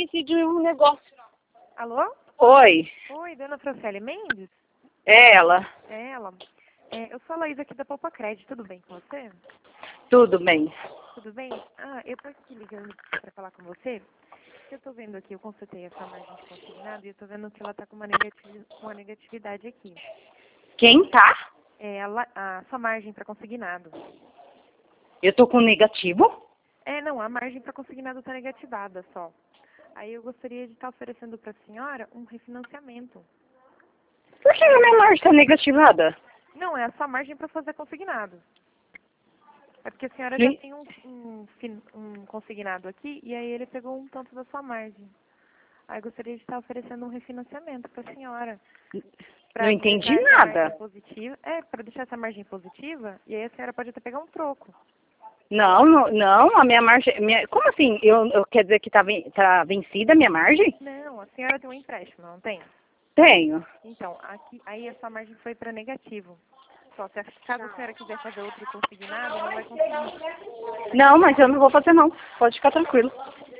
esqueci de um negócio. Alô? Oi, Oi, dona Franciele Mendes? é ela. É ela. Eu sou a Laísa aqui da Poupa Crédito, tudo bem com você? Tudo bem. Tudo bem? Eu tô aqui ligando para falar com você. Eu tô vendo aqui, eu consultei a sua margem de consignado e eu tô vendo que ela tá com uma negatividade aqui. Quem tá? A sua margem para consignado. Eu tô com negativo? Não, a margem para consignado tá negativada só. Aí eu gostaria de estar oferecendo para a senhora um refinanciamento. Por que a minha margem tá negativada? Não, é a sua margem para fazer consignado. É porque a senhora já tem um consignado aqui e aí ele pegou um tanto da sua margem. Aí eu gostaria de estar oferecendo um refinanciamento para a senhora. Não entendi deixar essa nada. margem positiva. Para deixar essa margem positiva e aí a senhora pode até pegar um troco. Não, não, a minha margem... como assim? Quer dizer que tá vencida a minha margem? Não, a senhora tem um empréstimo, não tem? Tenho. Então, aí a sua margem foi para negativo. Só se caso a senhora quiser fazer outro consignado, não vai conseguir. Não, mas eu não vou fazer não. Pode ficar tranquilo.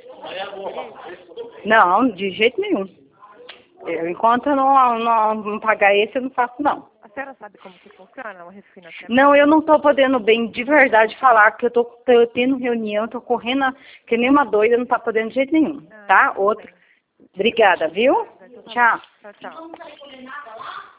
Não, de jeito nenhum. Enquanto eu não pagar esse, eu não faço não. A senhora sabe como que funciona o refinanciamento? Não, eu não tô podendo bem de verdade falar, que eu tô tendo reunião, tô correndo que nem uma doida, não tá podendo de jeito nenhum, tá? Outro. Obrigada, viu? Então tá bom. Tchau. Tchau, tchau.